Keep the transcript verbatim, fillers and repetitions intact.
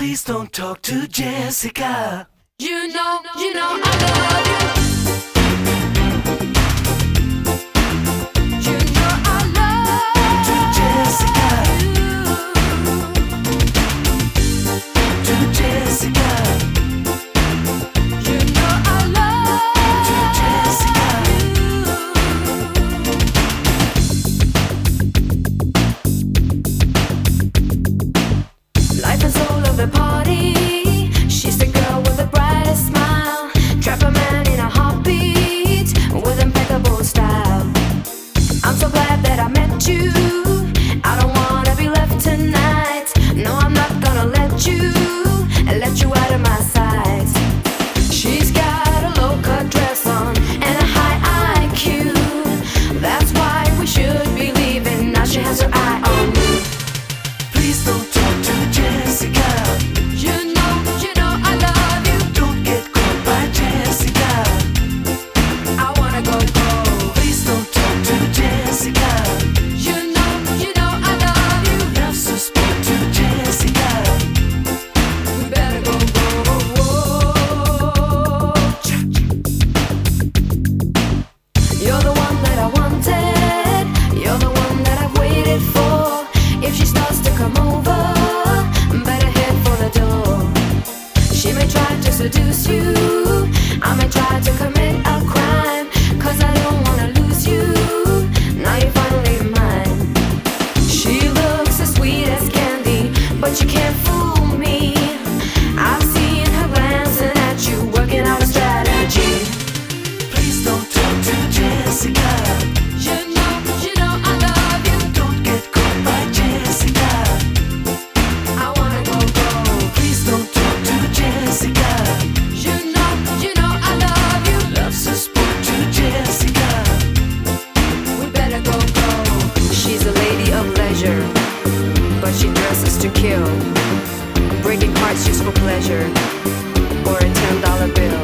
Please don't talk to Jessica. You know, you know I love you. You know I love To Jessica. To Jessica. you. Know I love To Jessica. Life is all of the party. She's the girl with the brightest smile. Trap a man in a heartbeat with impeccable style. I'm so glad that I met you. I don't wanna be left tonight. No, I'm not gonna let you let you out of my sight. She's got a low-cut dress on and a high I Q. That's why we should be leaving. Now she has her eye on me. Please don't talk to Jessica. You know, you know I love you. Don't get caught by Jessica. I wanna go go. Please don't talk to Jessica. You know, you know I love you. Love's a sport to Jessica. We better go go. You're the one that I wanted. You're the one that I've waited for. If she starts to come over, better head for the door. She may try to seduce you. I may try to commit a crime. Cause I don't wanna lose you. Now you're finally mine. She looks as sweet as candy, but you can't fool me. I've seen her glancing at you, working out a strategy. Please don't talk to Jessica. You know, you know I love you. Don't get caught by Jessica. I wanna go go. Please don't talk to Jessica. You know, you know I love you. Love's a sport to Jessica. We better go go. She's a lady of leisure, but she dresses to kill. Breaking hearts just for pleasure, or a ten dollar bill.